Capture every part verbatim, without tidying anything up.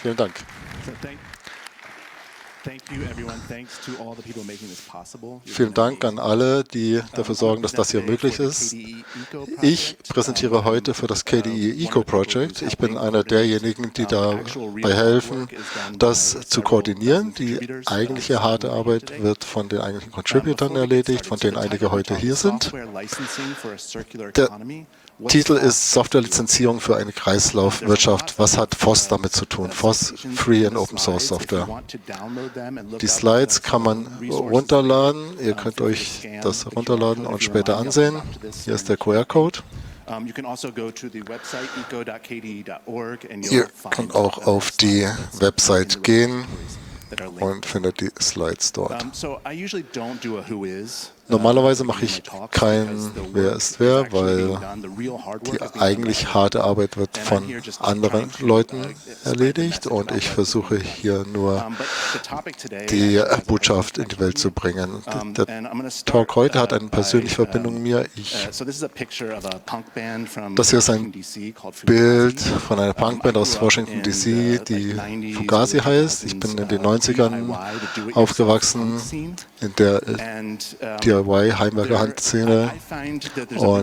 Vielen Dank. Vielen Dank an alle, die dafür sorgen, dass das hier möglich ist. Ich präsentiere heute für das K D E Eco Project. Ich bin einer derjenigen, die dabei helfen, das zu koordinieren. Die eigentliche harte Arbeit wird von den eigentlichen Contributern erledigt, von denen einige heute hier sind. Der Titel ist Softwarelizenzierung für eine Kreislaufwirtschaft. Was hat F O S damit zu tun? F O S, Free and Open Source Software. Die Slides kann man runterladen. Ihr könnt euch das runterladen und später ansehen. Hier ist der Q R-Code. Ihr könnt auch auf die Website gehen und findet die Slides dort. Normalerweise mache ich kein Wer ist wer, weil die eigentlich harte Arbeit wird von anderen Leuten erledigt und ich versuche hier nur die Botschaft in die Welt zu bringen. Der Talk heute hat eine persönliche Verbindung mit mir. Ich, das hier ist ein Bild von einer Punkband aus Washington D C, die Fugazi heißt. Ich bin in den neunzigern aufgewachsen, in der D I Y-Heimwerker-Handszene und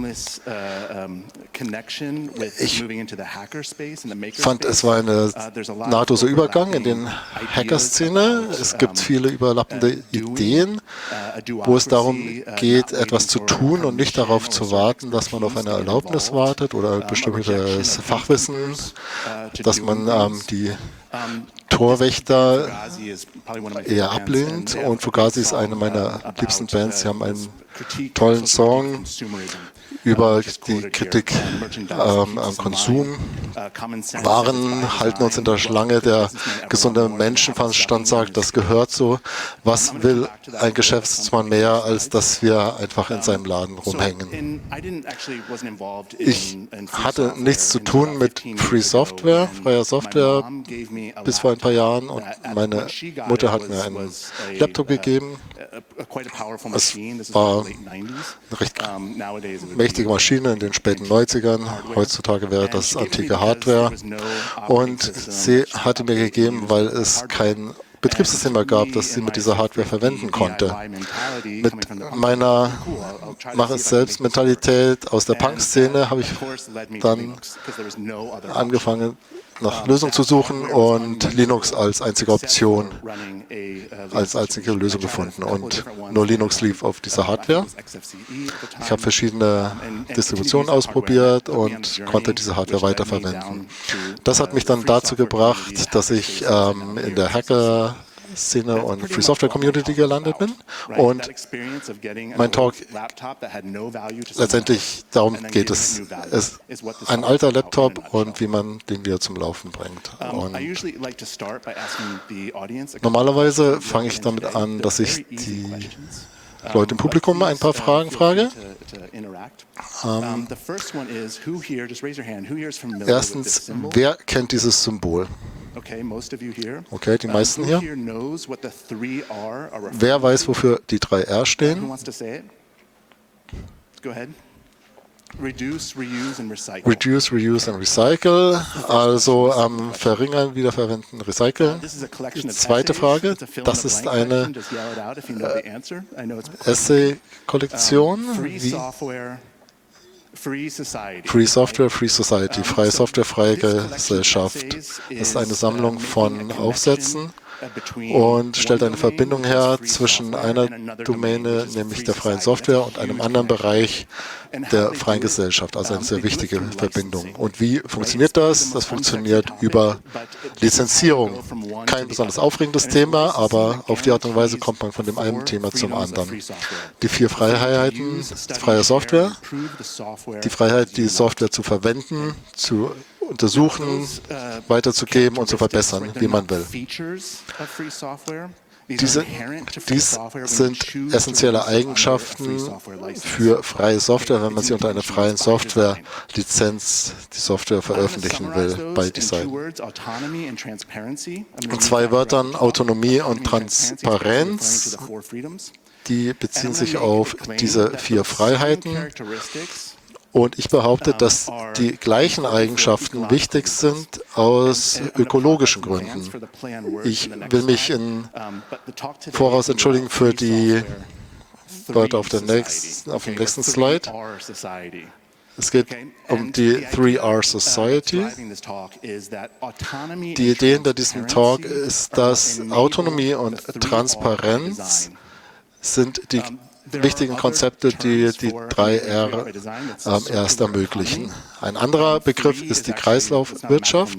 ich fand, es war ein nahtloser Übergang in den Hacker-Szene. Es gibt viele überlappende Ideen, wo es darum geht, etwas zu tun und nicht darauf zu warten, dass man auf eine Erlaubnis wartet oder bestimmtes Fachwissen, dass man ähm, die Torwächter eher ablehnt und Fugazi ist eine meiner liebsten Bands. Sie haben einen tollen Song über die Kritik ähm, am Konsum. Waren halten uns in der Schlange. Der gesunde Menschenverstand sagt, das gehört so. Was will ein Geschäftsmann mehr, als dass wir einfach in seinem Laden rumhängen? Ich hatte nichts zu tun mit Free Software, freier Software, bis vor ein paar Jahren. Und meine Mutter hat mir einen Laptop gegeben. Es war eine recht mächtige Maschine in den späten neunzigern. Heutzutage wäre das antike Hardware. Und sie hatte mir gegeben, weil es kein Betriebssystem mehr gab, das sie mit dieser Hardware verwenden konnte. Mit meiner Mach-es-selbst-Mentalität aus der Punk-Szene habe ich dann angefangen, nach Lösungen zu suchen und Linux als einzige Option, als einzige Lösung gefunden. Und nur Linux lief auf dieser Hardware. Ich habe verschiedene Distributionen ausprobiert und konnte diese Hardware weiterverwenden. Das hat mich dann dazu gebracht, dass ich ähm, in der Hacker Szene und Free Software Community gelandet bin und mein Talk letztendlich darum geht es, es ist ein alter Laptop und wie man den wieder zum Laufen bringt. Und normalerweise fange ich damit an, dass ich die Leute im Publikum ein paar Fragen frage. Ähm, erstens, wer kennt dieses Symbol? Okay, die meisten hier. Wer weiß, wofür die drei R stehen? Reduce, Reuse and Recycle. Also ähm, verringern, wiederverwenden, recyceln. Zweite Frage. Das ist eine äh, Essay-Kollektion. Wie Free Software, Free Society, freie Software, freie Gesellschaft. Das ist eine Sammlung von Aufsätzen und stellt eine Verbindung her zwischen einer Domäne, nämlich der freien Software, und einem anderen Bereich der freien Gesellschaft, also eine sehr wichtige Verbindung. Und wie funktioniert das? Das funktioniert über Lizenzierung. Kein besonders aufregendes Thema, aber auf die Art und Weise kommt man von dem einen Thema zum anderen. Die vier Freiheiten freier Software, die Freiheit, die Software zu verwenden, zu untersuchen, weiterzugeben und zu verbessern, wie man will. Diese, dies sind essentielle Eigenschaften für freie Software, wenn man sie unter einer freien Software-Lizenz die Software veröffentlichen will bei Design. In zwei Wörtern Autonomie und Transparenz, die beziehen sich auf diese vier Freiheiten. Und ich behaupte, dass die gleichen Eigenschaften wichtig sind aus ökologischen Gründen. Ich will mich im Voraus entschuldigen für die Leute auf, der nächsten, auf dem nächsten Slide. Es geht um die Three R Society. Die Idee hinter diesem Talk ist, dass Autonomie und Transparenz sind die wichtigen Konzepte, die die drei R ähm, erst ermöglichen. Ein anderer Begriff ist die Kreislaufwirtschaft.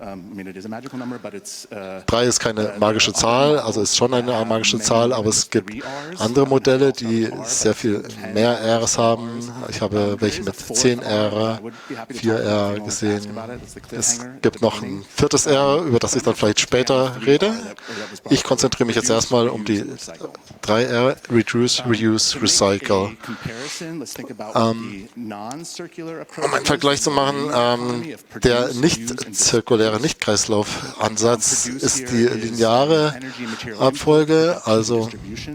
Drei ist keine magische Zahl, also ist schon eine magische Zahl, aber es gibt andere Modelle, die sehr viel mehr Rs haben. Ich habe welche mit zehn R, vier R gesehen. Es gibt noch ein viertes R, über das ich dann vielleicht später rede. Ich konzentriere mich jetzt erstmal um die drei R, Reduce, Reuse, Recycle. Ähm, um einen Vergleich zu machen, ähm, der nicht zirkuläre, nicht Kreislaufansatz ist die lineare Abfolge, also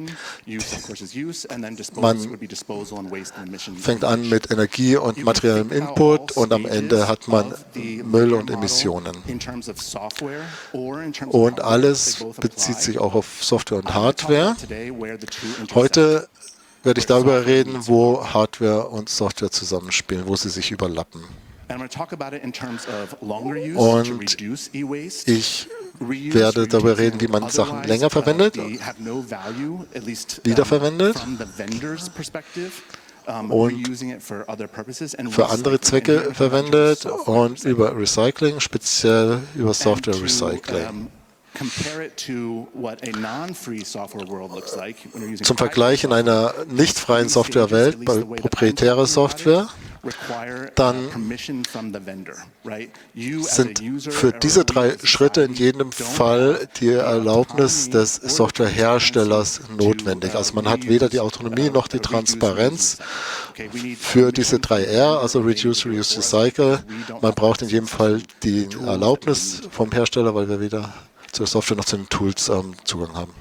man fängt an mit Energie und materiellem Input und am Ende hat man Müll und Emissionen. Und alles bezieht sich auch auf Software und Hardware. Heute werde ich darüber reden, wo Hardware und Software zusammenspielen, wo sie sich überlappen. Und ich werde darüber reden, wie man Sachen länger verwendet, wiederverwendet und für andere Zwecke verwendet und über Recycling, speziell über Software Recycling. Zum Vergleich in einer nicht freien Softwarewelt, bei proprietärer Software, dann sind für diese drei Schritte in jedem Fall die Erlaubnis des Softwareherstellers notwendig. Also man hat weder die Autonomie noch die Transparenz für diese drei R, also Reduce, Reuse, Recycle. Man braucht in jedem Fall die Erlaubnis vom Hersteller, weil wir weder zur Software noch zu den Tools ähm, Zugang haben.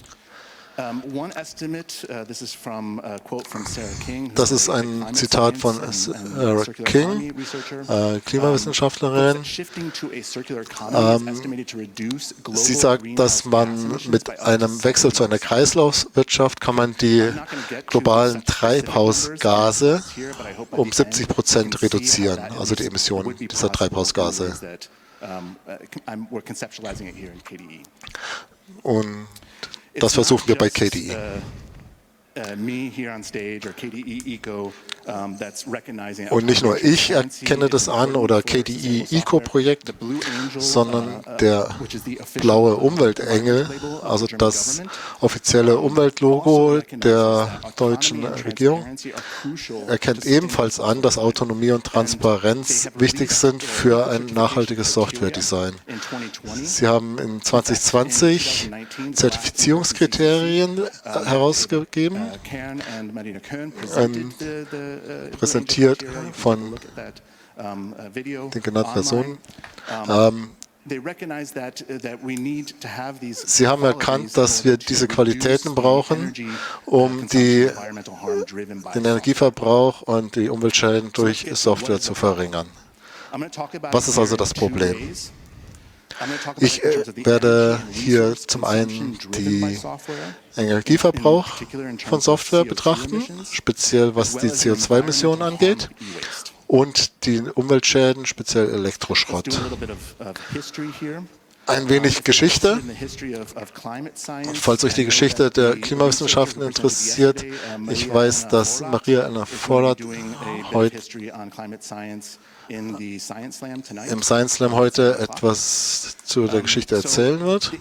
Das ist ein Zitat von Sarah King, äh, Klimawissenschaftlerin. Ähm, sie sagt, dass man mit einem Wechsel zu einer Kreislaufwirtschaft kann man die globalen Treibhausgase um siebzig Prozent reduzieren, also die Emissionen dieser Treibhausgase. Und das versuchen wir bei K D E. Und nicht nur ich erkenne das an oder K D E Eco-Projekt, sondern der blaue Umweltengel, also das offizielle Umweltlogo der deutschen Regierung, erkennt ebenfalls an, dass Autonomie und Transparenz wichtig sind für ein nachhaltiges Software-Design. Sie haben in zwanzig zwanzig Zertifizierungskriterien herausgegeben, ähm, präsentiert von den genannten Personen. Ähm, Sie haben erkannt, dass wir diese Qualitäten brauchen, um die, den Energieverbrauch und die Umweltschäden durch Software zu verringern. Was ist also das Problem? Ich äh, werde hier zum einen den Energieverbrauch von Software betrachten, speziell was die C O zwei Emissionen angeht, und die Umweltschäden, speziell Elektroschrott. Ein wenig Geschichte. Falls euch die Geschichte der Klimawissenschaften interessiert, ich weiß, dass Maria Anna Vollert heute im Science Slam heute etwas zu der Geschichte erzählen wird.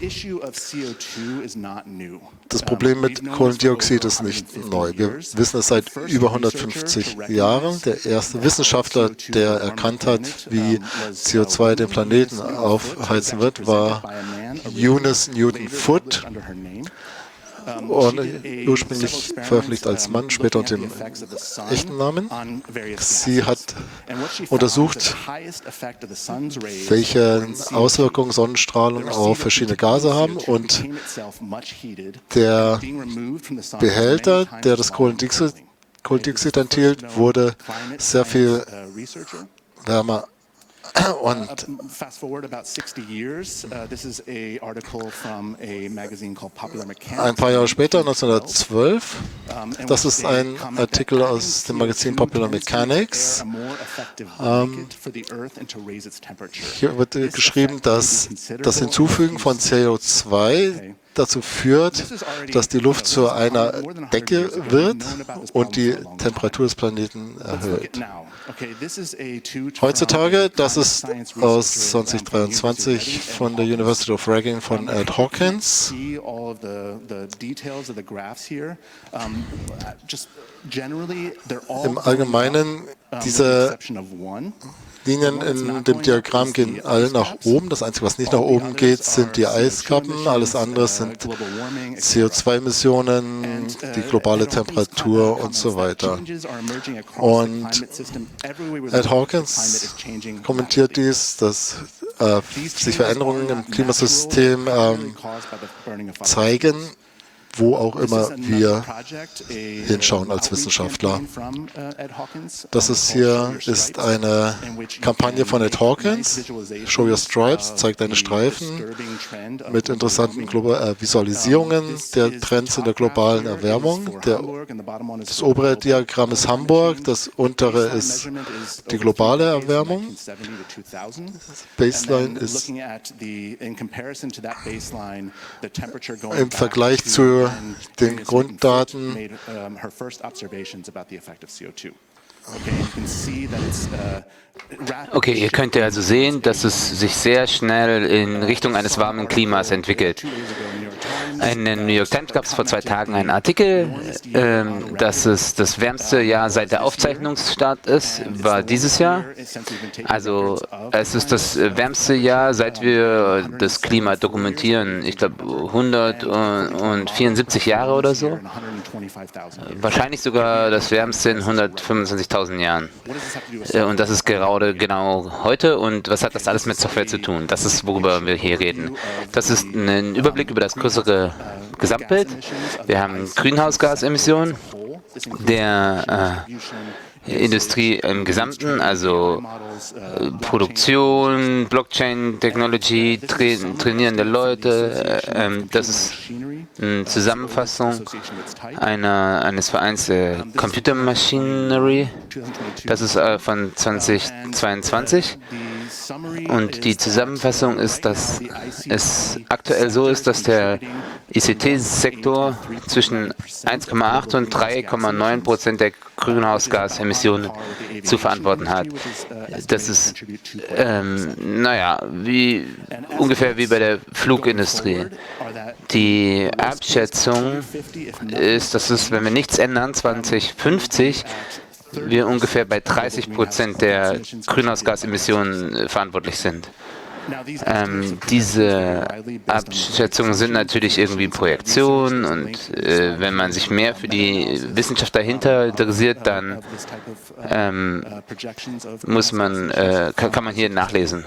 Das Problem mit Kohlendioxid ist nicht neu. Wir wissen es seit über hundertfünfzig Jahren. Der erste Wissenschaftler, der erkannt hat, wie C O zwei den Planeten aufheizen wird, war Eunice Newton Foote. Und ursprünglich veröffentlicht als Mann, später unter dem echten Namen. Sie hat untersucht, welche Auswirkungen Sonnenstrahlung auf verschiedene Gase haben, und der Behälter, der das Kohlendioxid Kohlendioxid enthielt, wurde sehr viel wärmer. Und ein paar Jahre später, neunzehnhundertzwölf, das ist ein Artikel aus dem Magazin Popular Mechanics. Ähm, hier wird geschrieben, dass das Hinzufügen von C O zwei dazu führt, dass die Luft zu einer Decke wird und die Temperatur des Planeten erhöht. Heutzutage, das ist aus zweitausenddreiundzwanzig von der University of Reading von Ed Hawkins. Im Allgemeinen, diese Linien in dem Diagramm gehen alle nach oben. Das Einzige, was nicht nach oben geht, sind die Eiskappen. Alles andere sind C O zwei Emissionen, die globale Temperatur und so weiter. Und Ed Hawkins kommentiert dies, dass äh, sich Veränderungen im Klimasystem ähm, zeigen, wo auch immer wir hinschauen als Wissenschaftler. Das ist hier ist eine Kampagne von Ed Hawkins. Show Your Stripes, zeigt deine Streifen mit interessanten Global äh, Visualisierungen der Trends in der globalen Erwärmung. Der, das obere Diagramm ist Hamburg, das untere ist die globale Erwärmung. Baseline ist im Vergleich zu den Grunddaten Okay, ihr könnt ja also sehen, dass es sich sehr schnell in Richtung eines warmen Klimas entwickelt. In den New York Times gab es vor zwei Tagen einen Artikel, ähm, dass es das wärmste Jahr seit der Aufzeichnungsstart ist, war dieses Jahr. Also es ist das wärmste Jahr, seit wir das Klima dokumentieren. Ich glaube hundertvierundsiebzig Jahre oder so. Wahrscheinlich sogar das wärmste in hundertfünfundzwanzigtausend Jahren. Und das ist gerade genau heute. Und was hat das alles mit Software zu tun? Das ist, worüber wir hier reden. Das ist ein Überblick über das größere Gesamtbild. Wir haben Grünhausgasemissionen der äh, Industrie im Gesamten, also äh, Produktion, Blockchain-Technology, tra trainierende Leute. Äh, äh, das ist eine Zusammenfassung einer, eines Vereins äh, Computer Machinery. Das ist äh, von zweitausendzweiundzwanzig. Und die Zusammenfassung ist, dass es aktuell so ist, dass der I C T-Sektor zwischen eins Komma acht und drei Komma neun Prozent der Grünhausgasemissionen zu verantworten hat. Das ist, ähm, naja, wie, ungefähr wie bei der Flugindustrie. Die Abschätzung ist, dass es, wenn wir nichts ändern, zweitausendfünfzig wir ungefähr bei dreißig Prozent der Grünhausgasemissionen verantwortlich sind. Ähm, diese Abschätzungen sind natürlich irgendwie Projektionen und äh, wenn man sich mehr für die Wissenschaft dahinter interessiert, dann ähm, muss man, äh, kann, kann man hier nachlesen.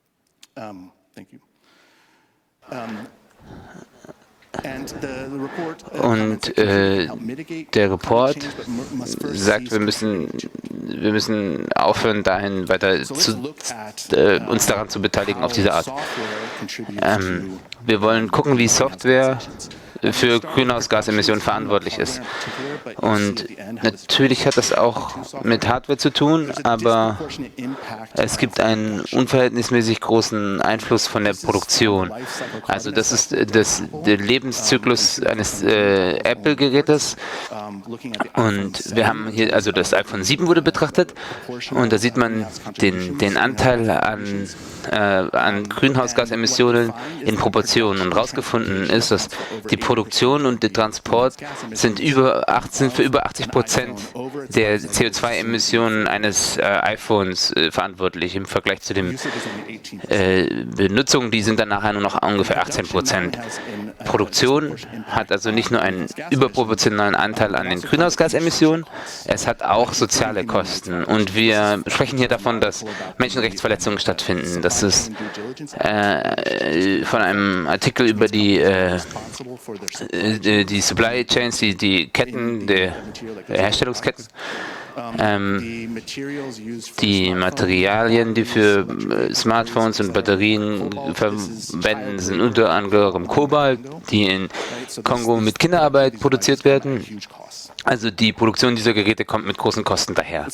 Und äh, der Report sagt, wir müssen, wir müssen aufhören, dahin weiter zu, äh, uns daran zu beteiligen auf diese Art. Ähm, wir wollen gucken, wie Software für Grünhausgasemissionen verantwortlich ist. Und natürlich hat das auch mit Hardware zu tun, aber es gibt einen unverhältnismäßig großen Einfluss von der Produktion. Also das ist das, der Lebenszyklus eines äh, Apple-Gerätes. Und wir haben hier, also das iPhone sieben wurde betrachtet und da sieht man den, den Anteil an, äh, an Grünhausgasemissionen in Proportionen. Und rausgefunden ist, dass die Produktion und der Transport sind über achtzehn, für über achtzig Prozent der C O zwei Emissionen eines äh, iPhones äh, verantwortlich im Vergleich zu den äh, Benutzungen, die sind dann nachher nur noch ungefähr achtzehn Prozent. Produktion hat also nicht nur einen überproportionalen Anteil an den Grünhausgasemissionen, es hat auch soziale Kosten. Und wir sprechen hier davon, dass Menschenrechtsverletzungen stattfinden. Das ist äh, von einem Artikel über die äh, äh, die Supply Chains, die, die Ketten, die Herstellungsketten, ähm, die Materialien, die für Smartphones und Batterien verwenden, sind unter anderem Kobalt, die in Kongo mit Kinderarbeit produziert werden. Also die Produktion dieser Geräte kommt mit großen Kosten daher.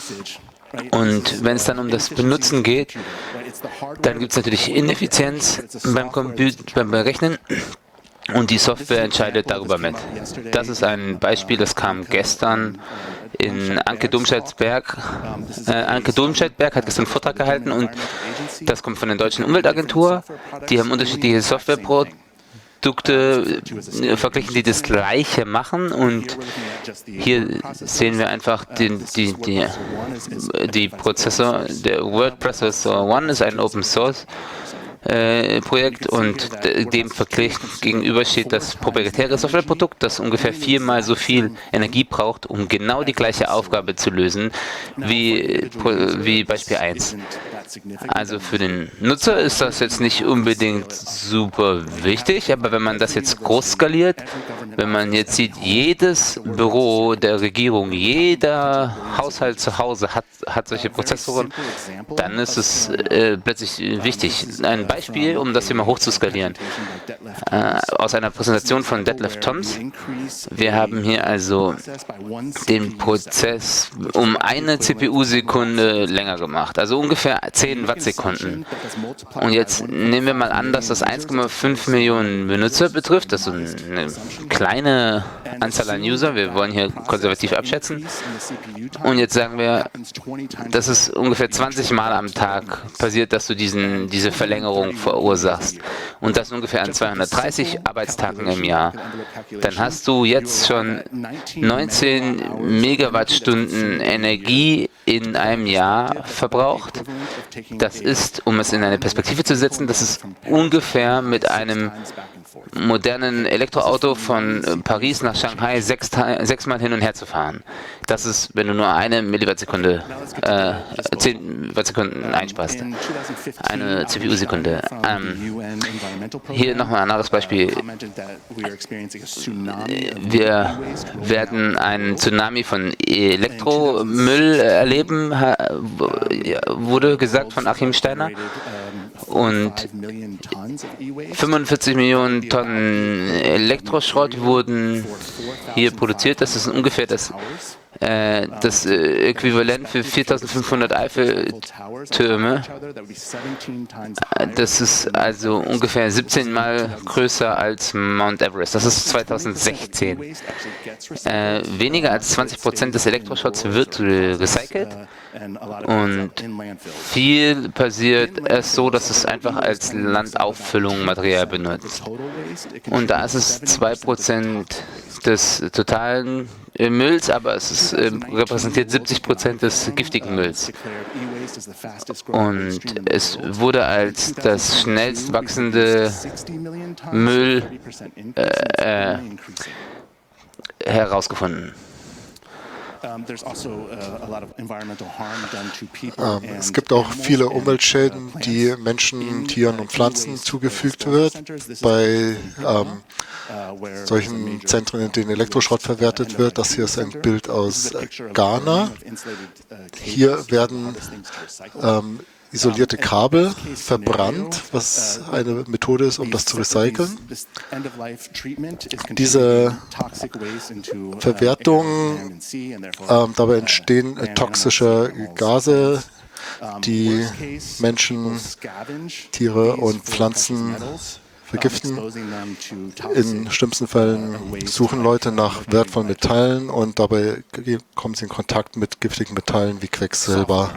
Und wenn es dann um das Benutzen geht, dann gibt es natürlich Ineffizienz beim, Comput beim Berechnen und die Software entscheidet darüber mit. Das ist ein Beispiel, das kam gestern in Anke Domscheit-Berg. Äh, Anke Domscheit-Berg hat gestern einen Vortrag gehalten und das kommt von der deutschen Umweltagentur. Die haben unterschiedliche Softwareprodukte verglichen, die das Gleiche machen, und hier sehen wir einfach den, die, die, die Prozessor, der Word Processor One ist ein Open Source Äh, Projekt, und dem verglichen gegenüber steht das proprietäre Softwareprodukt, das ungefähr viermal so viel Energie braucht, um genau die gleiche Aufgabe zu lösen wie, wie Beispiel eins. Also für den Nutzer ist das jetzt nicht unbedingt super wichtig, aber wenn man das jetzt groß skaliert, wenn man jetzt sieht, jedes Büro der Regierung, jeder Haushalt zu Hause hat, hat solche Prozessoren, dann ist es äh, plötzlich wichtig. Ein Beispiel, um das hier mal hoch zu skalieren, äh, aus einer Präsentation von Detlef Toms. Wir haben hier also den Prozess um eine C P U-Sekunde länger gemacht, also ungefähr zehn Wattsekunden. Und jetzt nehmen wir mal an, dass das eins Komma fünf Millionen Benutzer betrifft. Das ist eine kleine Anzahl an User. Wir wollen hier konservativ abschätzen. Und jetzt sagen wir, dass es ungefähr zwanzig Mal am Tag passiert, dass du diesen, diese Verlängerung verursachst. Und das ungefähr an zweihundertdreißig Arbeitstagen im Jahr. Dann hast du jetzt schon neunzehn Megawattstunden Energie in einem Jahr verbraucht. Das ist, um es in eine Perspektive zu setzen, das ist ungefähr mit einem modernen Elektroauto von Paris nach Shanghai sechs, sechsmal hin und her zu fahren. Das ist, wenn du nur eine Milliwattsekunde, äh, zehn Wattsekunden einsparst. Eine C P U-Sekunde. Ähm, hier nochmal ein anderes Beispiel. Wir werden einen Tsunami von Elektromüll erleben, wurde gesagt von Achim Steiner. Und fünfundvierzig Millionen Tonnen Elektroschrott wurden hier produziert. Das ist ungefähr das, äh, das äh, Äquivalent für viertausendfünfhundert Eiffeltürme. Das ist also ungefähr siebzehn Mal größer als Mount Everest. Das ist zweitausendsechzehn. Äh, weniger als zwanzig Prozent des Elektroschrotts wird recycelt. Und viel passiert es so, dass es einfach als Landauffüllung Material benutzt. Und da ist es zwei Prozent des totalen Mülls, aber es ist, äh, repräsentiert siebzig Prozent des giftigen Mülls. Und es wurde als das schnellst wachsende Müll äh, äh, herausgefunden. Es gibt auch viele Umweltschäden, die Menschen, Tieren und Pflanzen zugefügt wird bei ähm, solchen Zentren, in denen Elektroschrott verwertet wird. Das hier ist ein Bild aus Ghana. Hier werden ähm, isolierte Kabel verbrannt, was eine Methode ist, um das zu recyceln. Diese Verwertung, äh, dabei entstehen äh, toxische Gase, die Menschen, Tiere und Pflanzen vergiften. In schlimmsten Fällen suchen Leute nach wertvollen Metallen und dabei kommen sie in Kontakt mit giftigen Metallen wie Quecksilber.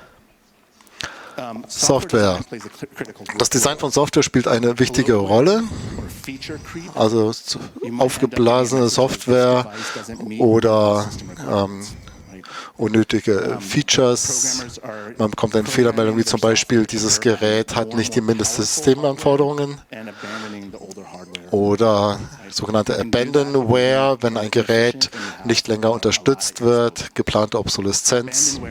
Software. Das Design von Software spielt eine wichtige Rolle. Also aufgeblasene Software oder ähm, unnötige Features. Man bekommt eine Fehlermeldung, wie zum Beispiel, dieses Gerät hat nicht die Mindestsystemanforderungen. Oder sogenannte Abandonware, wenn ein Gerät nicht länger unterstützt wird, geplante Obsoleszenz.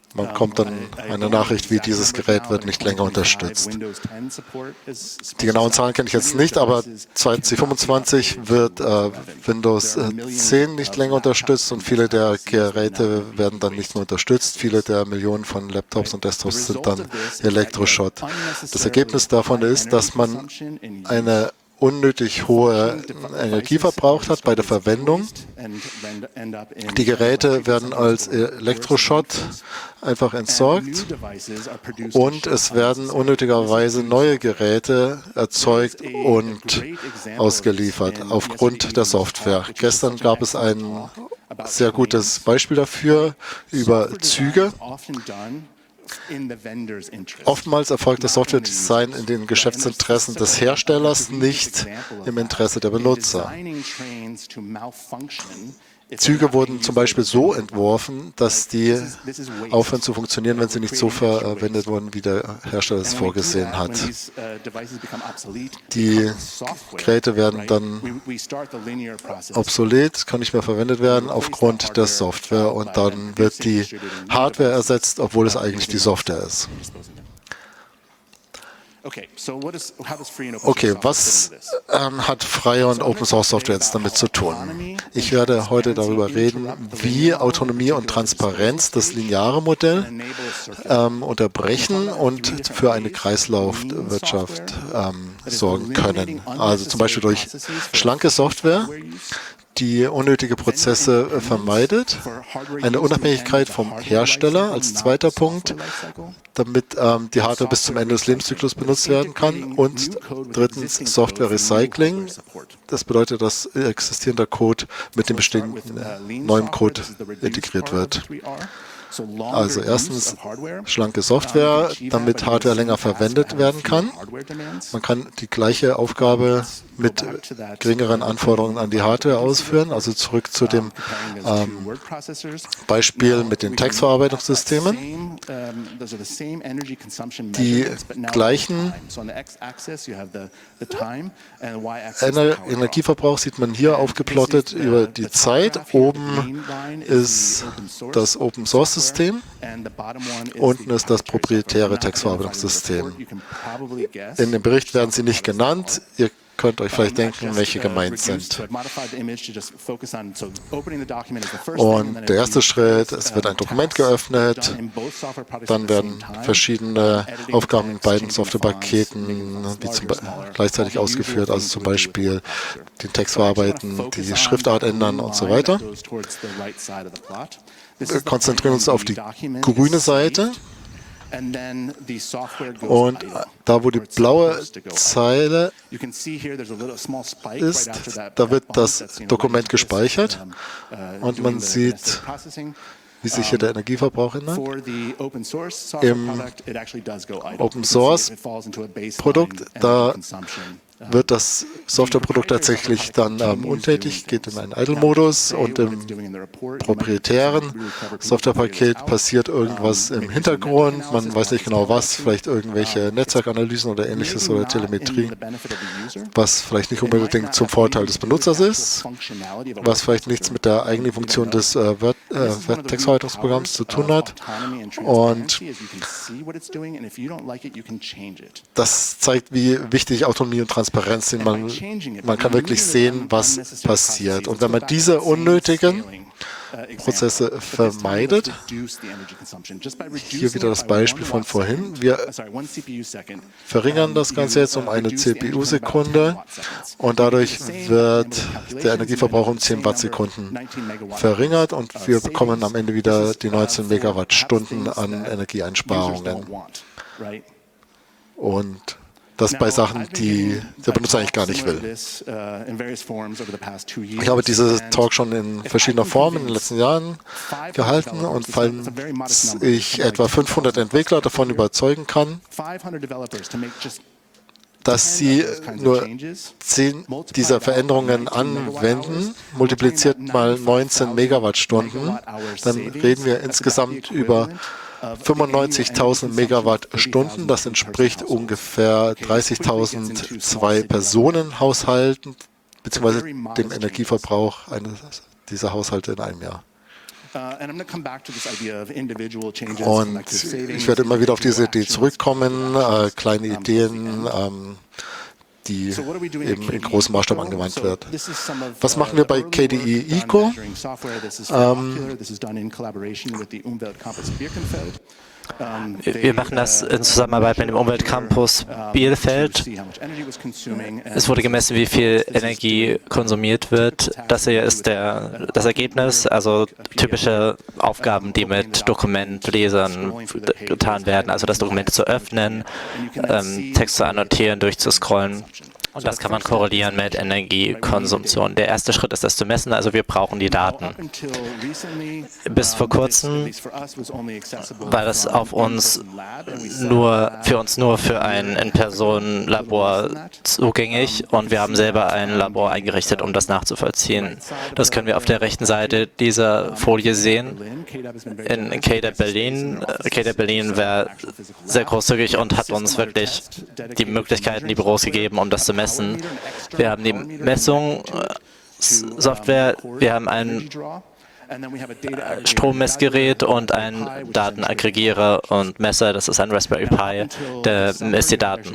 man kommt dann eine Nachricht, wie dieses Gerät wird nicht länger unterstützt. Die genauen Zahlen kenne ich jetzt nicht, aber zwanzig fünfundzwanzig wird äh, Windows zehn nicht länger unterstützt und viele der Geräte werden dann nicht mehr unterstützt. Viele der Millionen von Laptops und Desktops sind dann Elektroschrott. Das Ergebnis davon ist, dass man eine unnötig hohe Energie verbraucht hat bei der Verwendung. Die Geräte werden als Elektroschrott einfach entsorgt und es werden unnötigerweise neue Geräte erzeugt und ausgeliefert aufgrund der Software. Gestern gab es ein sehr gutes Beispiel dafür über Züge. Oftmals erfolgt das Software-Design in den Geschäftsinteressen des Herstellers, nicht im Interesse der Benutzer. Züge wurden zum Beispiel so entworfen, dass die aufhören zu funktionieren, wenn sie nicht so verwendet wurden, wie der Hersteller es vorgesehen hat. Die Geräte werden dann obsolet, kann nicht mehr verwendet werden aufgrund der Software und dann wird die Hardware ersetzt, obwohl es eigentlich die Software ist. Okay, was ähm, hat freie und Open Source Software jetzt damit zu tun? Ich werde heute darüber reden, wie Autonomie und Transparenz das lineare Modell ähm, unterbrechen und für eine Kreislaufwirtschaft ähm, sorgen können. Also zum Beispiel durch schlanke Software, die unnötige Prozesse vermeidet, eine Unabhängigkeit vom Hersteller als zweiter Punkt, damit ähm, die Hardware bis zum Ende des Lebenszyklus benutzt werden kann und drittens Software Recycling. Das bedeutet, dass existierender Code mit dem bestehenden äh, neuen Code integriert wird. Also erstens schlanke Software, damit Hardware länger verwendet werden kann. Man kann die gleiche Aufgabe mit geringeren Anforderungen an die Hardware ausführen. Also zurück zu dem ähm, Beispiel mit den Textverarbeitungssystemen. Die gleichen Ener Energieverbrauch sieht man hier aufgeplottet über die Zeit. Oben ist das Open Source System, unten ist das proprietäre Textverarbeitungssystem. In dem Bericht werden sie nicht genannt. Ihr könnt euch vielleicht denken, welche gemeint sind. Und der erste Schritt, es wird ein Dokument geöffnet, dann werden verschiedene Aufgaben in beiden Softwarepaketen wie zum gleichzeitig ausgeführt, also zum Beispiel den Text verarbeiten, die Schriftart ändern und so weiter. Wir konzentrieren uns auf die grüne Seite. Und da, wo die blaue Zeile ist, da wird das Dokument gespeichert und man sieht, wie sich hier der Energieverbrauch ändert. Im Open Source Produkt, da wird das Softwareprodukt tatsächlich dann ähm, untätig, geht in einen Idle-Modus und im proprietären Softwarepaket passiert irgendwas im Hintergrund. Man weiß nicht genau was, vielleicht irgendwelche Netzwerkanalysen oder ähnliches oder Telemetrie, was vielleicht nicht unbedingt zum Vorteil des Benutzers ist, was vielleicht nichts mit der eigentlichen Funktion des äh, Word, äh, Textverarbeitungsprogramms zu tun hat. Und das zeigt, wie wichtig Autonomie und Transparenz sind. Man, man kann wirklich sehen, was passiert. Und wenn man diese unnötigen Prozesse vermeidet, hier wieder das Beispiel von vorhin, wir verringern das Ganze jetzt um eine C P U-Sekunde und dadurch wird der Energieverbrauch um zehn Wattsekunden verringert und wir bekommen am Ende wieder die neunzehn Megawattstunden an Energieeinsparungen. Und das bei Sachen, die der Benutzer eigentlich gar nicht will. Ich habe diese Talk schon in verschiedener Form in den letzten Jahren gehalten und falls ich etwa fünfhundert Entwickler davon überzeugen kann, dass sie nur zehn dieser Veränderungen anwenden, multipliziert mal neunzehn Megawattstunden, dann reden wir insgesamt über fünfundneunzigtausend Megawattstunden, das entspricht ungefähr dreißigtausend Zwei-Personen-Haushalten, beziehungsweise dem Energieverbrauch eines dieser Haushalte in einem Jahr. Und ich werde immer wieder auf diese Idee zurückkommen, äh, kleine Ideen, ähm, die eben in großem Maßstab angewandt wird. Was machen wir bei K D E Eco? Ähm, Wir machen das in Zusammenarbeit mit dem Umweltcampus Bielefeld. Es wurde gemessen, wie viel Energie konsumiert wird. Das hier ist der, das Ergebnis, also typische Aufgaben, die mit Dokumentlesern getan werden, also das Dokument zu öffnen, ähm, Text zu annotieren, durchzuscrollen. Und das kann man korrelieren mit Energiekonsumption. Der erste Schritt ist, das zu messen, also wir brauchen die Daten. Bis vor kurzem war das auf uns nur, für uns nur für ein In-Person-Labor zugänglich und wir haben selber ein Labor eingerichtet, um das nachzuvollziehen. Das können wir auf der rechten Seite dieser Folie sehen. In K D E Berlin. K D E Berlin war sehr großzügig und hat uns wirklich die Möglichkeiten, die Büros gegeben, um das zu messen. Wir haben die Messungssoftware, wir haben ein Strommessgerät und ein Datenaggregierer und Messer, das ist ein Raspberry Pi, der misst die Daten.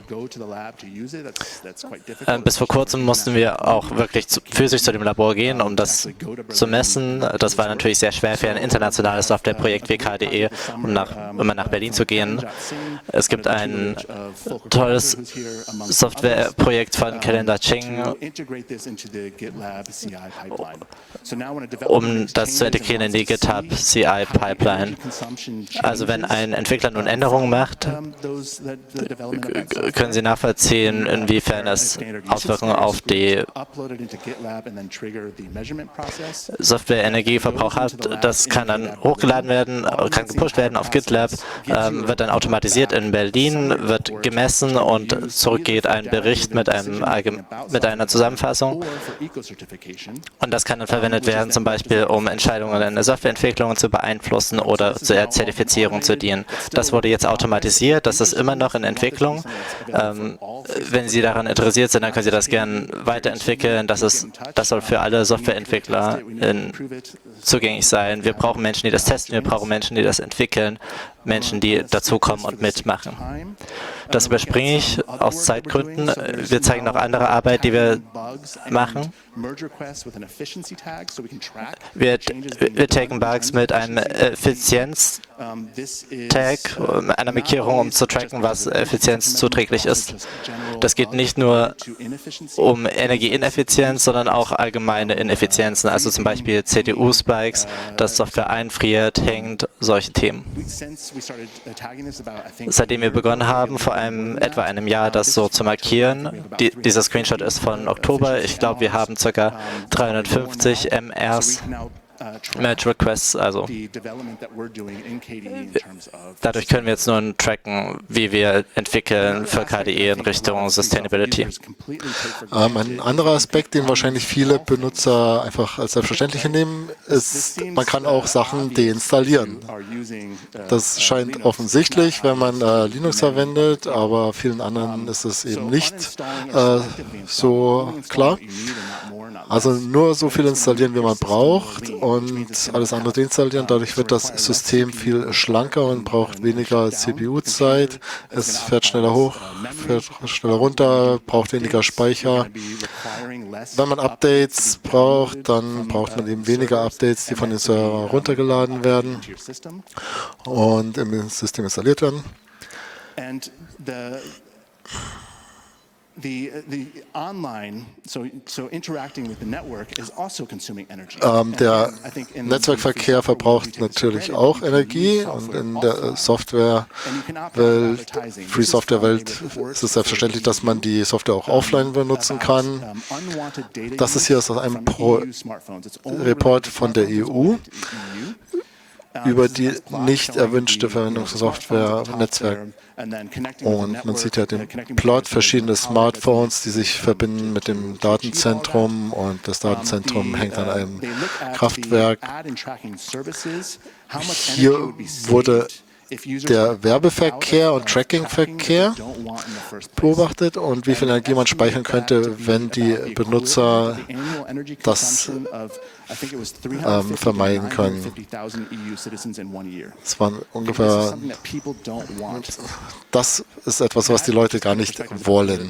Bis vor kurzem mussten wir auch wirklich zu, physisch zu dem Labor gehen, um das zu messen. Das war natürlich sehr schwer für ein internationales Softwareprojekt wie K D E, um nach, immer nach Berlin zu gehen. Es gibt ein tolles Softwareprojekt von Calendar Ching, um das zu integrieren in die GitHub C I-Pipeline. Also wenn ein Entwickler nun Änderungen macht, können Sie nachvollziehen, inwiefern es Auswirkungen auf die Software-Energieverbrauch hat. Das kann dann hochgeladen werden, kann gepusht werden auf GitLab, ähm, wird dann automatisiert in Berlin, wird gemessen und zurückgeht ein Bericht mit, einem, mit einer Zusammenfassung. Und das kann dann verwendet werden, zum Beispiel um Entscheidungen in der Softwareentwicklung zu beeinflussen oder zur Zertifizierung zu dienen. Das wurde jetzt automatisiert, das ist immer noch in Entwicklung. Ähm, wenn Sie daran interessiert sind, dann können Sie das gerne weiterentwickeln. Das, ist, das soll für alle Softwareentwickler in, zugänglich sein. Wir brauchen Menschen, die das testen, wir brauchen Menschen, die das entwickeln, Menschen, die dazukommen und mitmachen. Das überspringe ich aus Zeitgründen. Wir zeigen noch andere Arbeit, die wir machen. Wir, wir taggen Bugs mit einem Effizienz-Tag, einer Markierung, um zu tracken, was effizienzzuträglich ist. Das geht nicht nur um Energieineffizienz, sondern auch allgemeine Ineffizienzen, also zum Beispiel C D U-Spikes, dass Software einfriert, hängt, solche Themen. Seitdem wir begonnen haben, vor einem etwa einem Jahr, das so zu markieren, die, dieser Screenshot ist von Oktober, ich glaube, wir haben ca. dreihundertfünfzig M Rs, Merge Requests, also dadurch können wir jetzt nun tracken, wie wir entwickeln für K D E in Richtung Sustainability. Ähm, ein anderer Aspekt, den wahrscheinlich viele Benutzer einfach als selbstverständlich nehmen, ist, man kann auch Sachen deinstallieren. Das scheint offensichtlich, wenn man äh, Linux verwendet, aber vielen anderen ist es eben nicht äh, so klar. Also nur so viel installieren, wie man braucht und alles andere deinstallieren. Dadurch wird das System viel schlanker und braucht weniger C P U-Zeit. Es fährt schneller hoch, fährt schneller runter, braucht weniger Speicher. Wenn man Updates braucht, dann braucht man eben weniger Updates, die von den Servern runtergeladen werden und im System installiert werden. The, the online, so, so interacting with the network is also consuming energy. Ähm, der Netzwerkverkehr verbraucht natürlich auch Energie und in der Softwarewelt, Free Software Welt ist es selbstverständlich, dass man die Software auch offline benutzen kann. Das ist hier aus einem Pro Report von der E U über die nicht erwünschte Verwendung von Software im Netzwerk. Und man sieht ja den Plot, verschiedene Smartphones, die sich verbinden mit dem Datenzentrum und das Datenzentrum hängt an einem Kraftwerk. Hier wurde der Werbeverkehr und Trackingverkehr beobachtet und wie viel Energie man speichern könnte, wenn die Benutzer das ähm, vermeiden können. Es waren ungefähr, das ist etwas, was die Leute gar nicht wollen.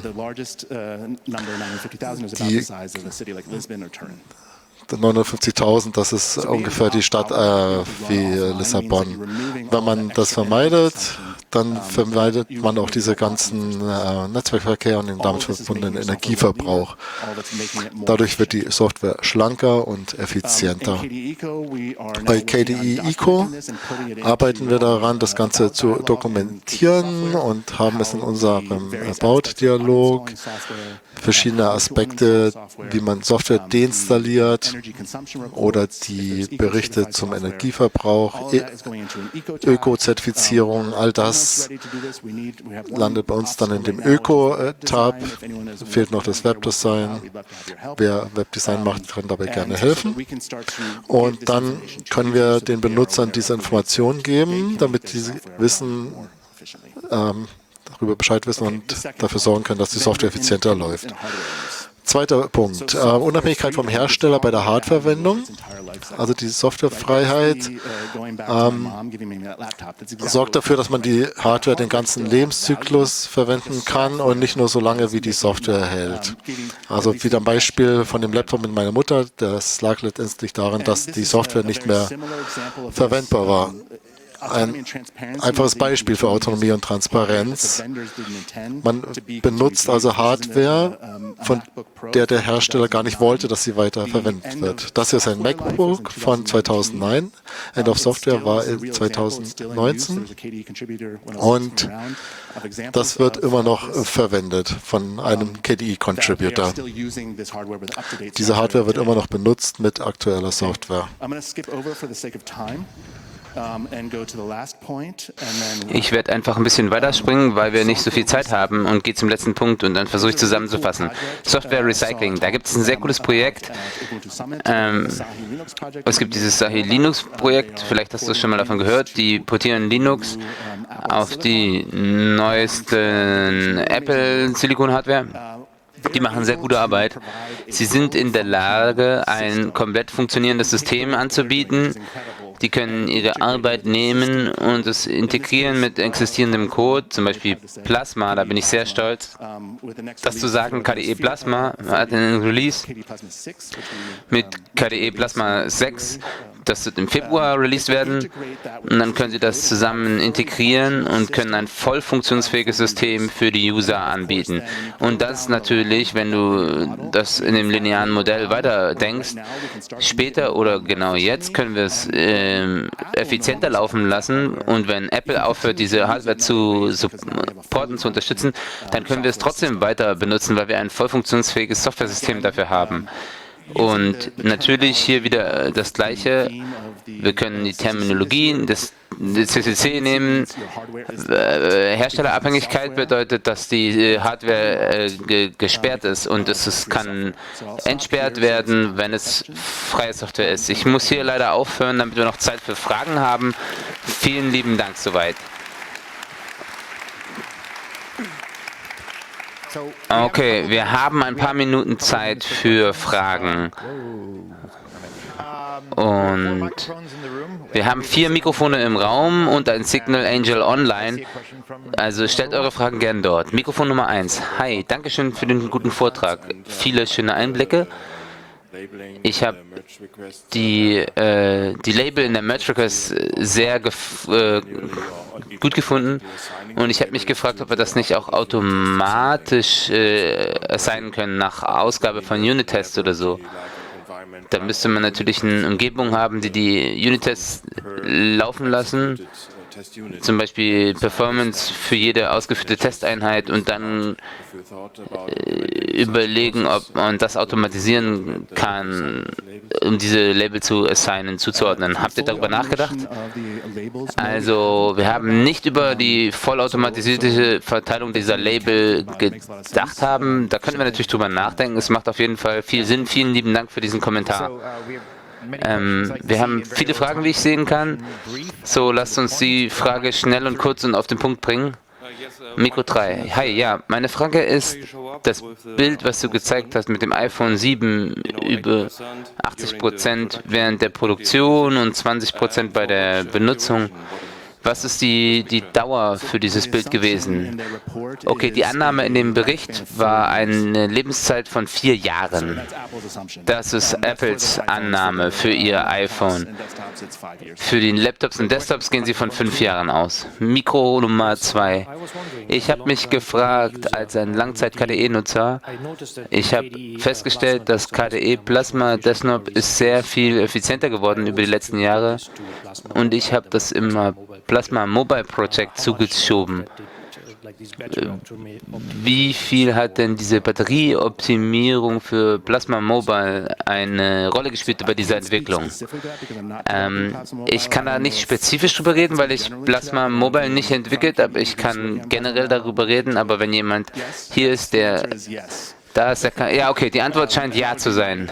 Die neunhundertfünfzigtausend, das ist ungefähr die Stadt äh, wie Lissabon. Wenn man das vermeidet, dann vermeidet man auch diese ganzen äh, Netzwerkverkehr und den damit verbundenen Energieverbrauch. Dadurch wird die Software schlanker und effizienter. Bei K D E Eco arbeiten wir daran, das Ganze zu dokumentieren und haben es in unserem About-Dialog verschiedene Aspekte, wie man Software deinstalliert oder die Berichte zum Energieverbrauch, e Öko-Zertifizierung, all das landet bei uns dann in dem Öko-Tab. Fehlt noch das Webdesign. Wer Webdesign macht, kann dabei gerne helfen. Und dann können wir den Benutzern diese Informationen geben, damit sie wissen, ähm, darüber Bescheid wissen und dafür sorgen können, dass die Software effizienter läuft. Zweiter Punkt, äh, Unabhängigkeit vom Hersteller bei der Hardwareverwendung. Also die Softwarefreiheit ähm, sorgt dafür, dass man die Hardware den ganzen Lebenszyklus verwenden kann und nicht nur so lange, wie die Software hält. Also wie am Beispiel von dem Laptop mit meiner Mutter, das lag letztendlich daran, dass die Software nicht mehr verwendbar war. Ein einfaches Beispiel für Autonomie und Transparenz. Man benutzt also Hardware, von der der Hersteller gar nicht wollte, dass sie weiter verwendet wird. Das hier ist ein MacBook von zweitausendneun. End of Software war zweitausendneunzehn. Und das wird immer noch verwendet von einem K D E-Contributor. Diese Hardware wird immer noch benutzt mit aktueller Software. Ich werde einfach ein bisschen weiterspringen, weil wir nicht so viel Zeit haben und gehe zum letzten Punkt und dann versuche ich zusammenzufassen. Software Recycling, da gibt es ein sehr cooles Projekt. Ähm, es gibt dieses Sahi Linux Projekt, vielleicht hast du schon mal davon gehört, die portieren Linux auf die neuesten Apple Silicon Hardware. Die machen sehr gute Arbeit. Sie sind in der Lage, ein komplett funktionierendes System anzubieten. Die können ihre Arbeit nehmen und es integrieren mit existierendem Code, zum Beispiel Plasma, da bin ich sehr stolz, das zu sagen. K D E Plasma hat einen Release mit K D E Plasma sechs, das wird im Februar released werden und dann können Sie das zusammen integrieren und können ein voll funktionsfähiges System für die User anbieten. Und das natürlich, wenn du das in dem linearen Modell weiter denkst, später oder genau jetzt können wir es äh, effizienter laufen lassen und wenn Apple aufhört, diese Hardware zu supporten, zu unterstützen, dann können wir es trotzdem weiter benutzen, weil wir ein voll funktionsfähiges Softwaresystem dafür haben. Und natürlich hier wieder das Gleiche. Wir können die Terminologie des C C C nehmen. Herstellerabhängigkeit bedeutet, dass die Hardware ge gesperrt ist und es, es kann entsperrt werden, wenn es freie Software ist. Ich muss hier leider aufhören, damit wir noch Zeit für Fragen haben. Vielen lieben Dank soweit. Okay, wir haben ein paar Minuten Zeit für Fragen. Und wir haben vier Mikrofone im Raum und ein Signal Angel online. Also stellt eure Fragen gerne dort. Mikrofon Nummer eins. Hi, Dankeschön für den guten Vortrag. Viele schöne Einblicke. Ich habe die, äh, die Label in der Merge Request sehr gef äh, gut gefunden und ich habe mich gefragt, ob wir das nicht auch automatisch äh, assignen können nach Ausgabe von Unit-Tests oder so. Da müsste man natürlich eine Umgebung haben, die die Unit-Tests laufen lassen, zum Beispiel Performance für jede ausgeführte Testeinheit und dann äh, überlegen, ob man das automatisieren kann, um diese Label zu assignen, zuzuordnen. Habt ihr darüber nachgedacht? Also wir haben nicht über die vollautomatisierte Verteilung dieser Label gedacht haben. Da können wir natürlich drüber nachdenken. Es macht auf jeden Fall viel Sinn. Vielen lieben Dank für diesen Kommentar. Ähm, wir haben viele Fragen, wie ich sehen kann. So, lasst uns die Frage schnell und kurz und auf den Punkt bringen. Mikro drei. Hi, ja, meine Frage ist, das Bild, was du gezeigt hast mit dem iPhone sieben, über achtzig Prozent während der Produktion und zwanzig Prozent bei der Benutzung. Was ist die, die Dauer für dieses Bild gewesen? Okay, die Annahme in dem Bericht war eine Lebenszeit von vier Jahren. Das ist Apples Annahme für ihr iPhone. Für die Laptops und Desktops gehen sie von fünf Jahren aus. Mikro Nummer zwei. Ich habe mich gefragt, als ein Langzeit-K D E-Nutzer, ich habe festgestellt, dass K D E Plasma Desktop ist sehr viel effizienter geworden über die letzten Jahre und ich habe das immer Plasma Mobile Project zugeschoben. Wie viel hat denn diese Batterieoptimierung für Plasma Mobile eine Rolle gespielt bei dieser Entwicklung? Ähm, ich kann da nicht spezifisch drüber reden, weil ich Plasma Mobile nicht entwickelt habe. Ich kann generell darüber reden, aber wenn jemand hier ist, der Da ist der, ja, okay, die Antwort scheint ja zu sein.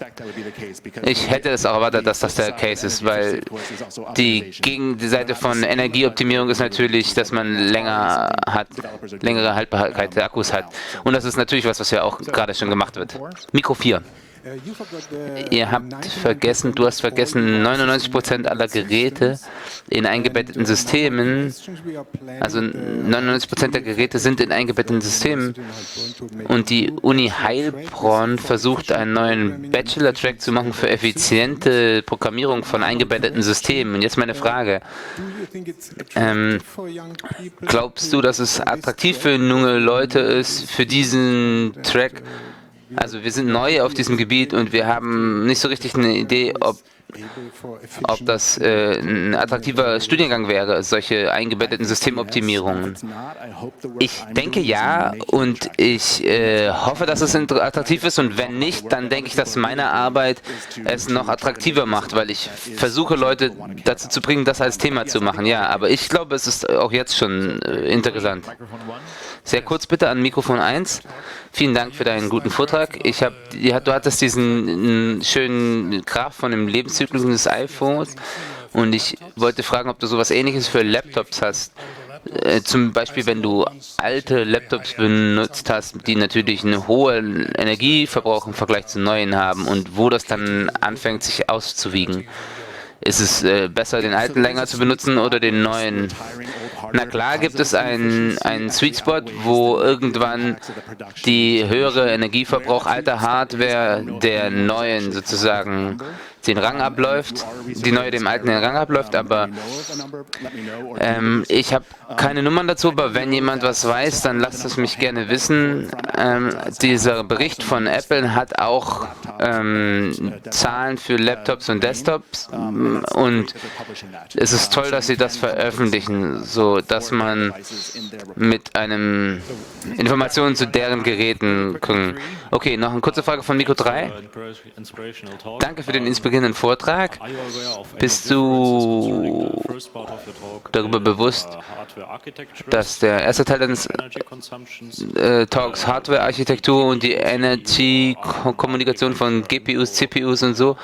Ich hätte es auch erwartet, dass das der Case ist, weil die Gegenseite von Energieoptimierung ist natürlich, dass man länger hat, längere Haltbarkeit der Akkus hat. Und das ist natürlich was, was ja auch gerade schon gemacht wird. Mikro vier. Ihr habt vergessen, du hast vergessen, neunundneunzig Prozent aller Geräte in eingebetteten Systemen, also neunundneunzig Prozent der Geräte sind in eingebetteten Systemen und die Uni Heilbronn versucht, einen neuen Bachelor-Track zu machen für effiziente Programmierung von eingebetteten Systemen. Und jetzt meine Frage, ähm, glaubst du, dass es attraktiv für junge Leute ist, für diesen Track? Also wir sind neu auf diesem Gebiet und wir haben nicht so richtig eine Idee, ob, ob das äh, ein attraktiver Studiengang wäre, solche eingebetteten Systemoptimierungen. Ich denke ja und ich äh, hoffe, dass es attraktiv ist und wenn nicht, dann denke ich, dass meine Arbeit es noch attraktiver macht, weil ich versuche, Leute dazu zu bringen, das als Thema zu machen. Ja, aber ich glaube, es ist auch jetzt schon äh, interessant. Sehr kurz bitte an Mikrofon eins. Vielen Dank für deinen guten Vortrag. Ich hab, du hattest diesen schönen Graph von dem Lebenszyklus des iPhones und ich wollte fragen, ob du sowas Ähnliches für Laptops hast. Äh, zum Beispiel, wenn du alte Laptops benutzt hast, die natürlich einen hohen Energieverbrauch im Vergleich zu neuen haben und wo das dann anfängt, sich auszuwiegen. Ist es äh, besser, den alten länger zu benutzen oder den neuen? Na klar gibt es einen, einen Sweet Spot, wo irgendwann die höhere Energieverbrauch alter Hardware der neuen sozusagen den Rang abläuft, die neue dem alten den Rang abläuft, aber ähm, ich habe keine Nummern dazu, aber wenn jemand was weiß, dann lasst es mich gerne wissen. Ähm, dieser Bericht von Apple hat auch ähm, Zahlen für Laptops und Desktops und es ist toll, dass sie das veröffentlichen, so dass man mit einem Informationen zu deren Geräten können. Okay, noch eine kurze Frage von Mikro drei. Danke für den inspirierenden Vortrag. Bist du darüber bewusst, dass der erste Teil deines äh, Talks Hardware-Architektur und die Energy-Kommunikation von G P Us, C P Us und so,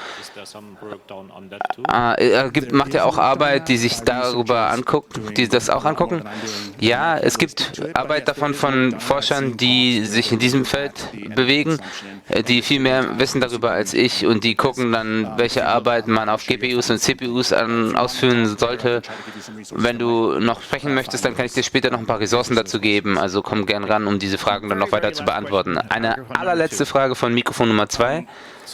äh, er gibt, macht ja auch Arbeit, die sich darüber anguckt, die das auch angucken? Ja, es gibt Arbeit davon von Forschern, die sich in diesem Feld bewegen, die viel mehr wissen darüber als ich und die gucken dann, welche Arbeit man auf G P Us und C P Us an, ausführen sollte. Wenn du noch sprechen möchtest, dann kann ich dir später noch ein paar Ressourcen dazu geben, also komm gern ran, um diese Fragen dann noch weiter zu beantworten. Eine allerletzte Frage von Mikrofon Nummer zwei.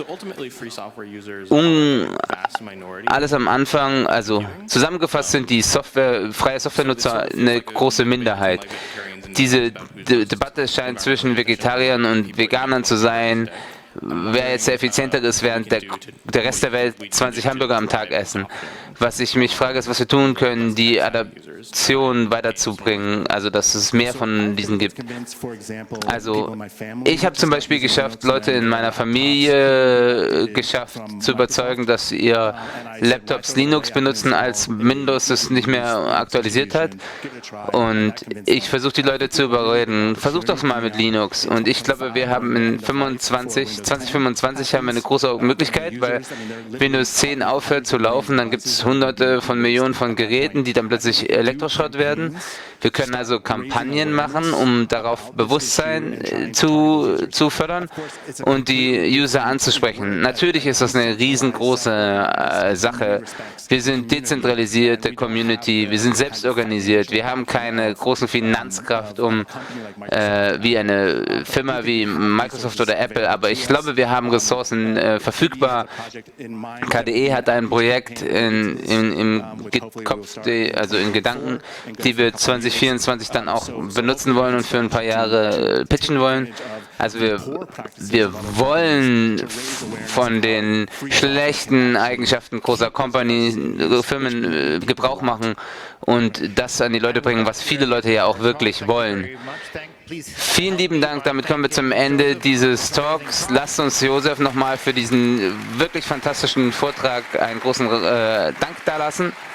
Um, alles am Anfang, also zusammengefasst sind die Software, freie Softwarenutzer eine große Minderheit. Diese De Debatte scheint zwischen Vegetariern und Veganern zu sein, wer jetzt der effizienter ist, während der, der Rest der Welt zwanzig Hamburger am Tag essen. Was ich mich frage, ist, was wir tun können, die Adaption weiterzubringen, also dass es mehr von diesen gibt. Also ich habe zum Beispiel geschafft, Leute in meiner Familie geschafft zu überzeugen, dass ihr Laptops Linux benutzen, als Windows es nicht mehr aktualisiert hat. Und ich versuche die Leute zu überreden, versucht doch mal mit Linux. Und ich glaube, wir haben in fünfundzwanzig, zwanzig fünfundzwanzig haben wir eine große Möglichkeit, weil Windows zehn aufhört zu laufen, dann gibt es hunderte von Millionen von Geräten, die dann plötzlich Elektroschrott werden. Wir können also Kampagnen machen, um darauf Bewusstsein äh, zu, zu fördern und die User anzusprechen. Natürlich ist das eine riesengroße äh, Sache. Wir sind dezentralisierte Community, wir sind selbst organisiert, wir haben keine große Finanzkraft, um äh, wie eine Firma wie Microsoft oder Apple, aber ich glaube, wir haben Ressourcen äh, verfügbar. K D E hat ein Projekt in, in, im Kopf, die, also in Gedanken, die wir zwanzig vierundzwanzig dann auch benutzen wollen und für ein paar Jahre äh, pitchen wollen. Also wir, wir wollen von den schlechten Eigenschaften großer Company, Firmen äh, Gebrauch machen und das an die Leute bringen, was viele Leute ja auch wirklich wollen. Vielen lieben Dank, damit kommen wir zum Ende dieses Talks. Lasst uns Josef nochmal für diesen wirklich fantastischen Vortrag einen großen äh, Dank dalassen.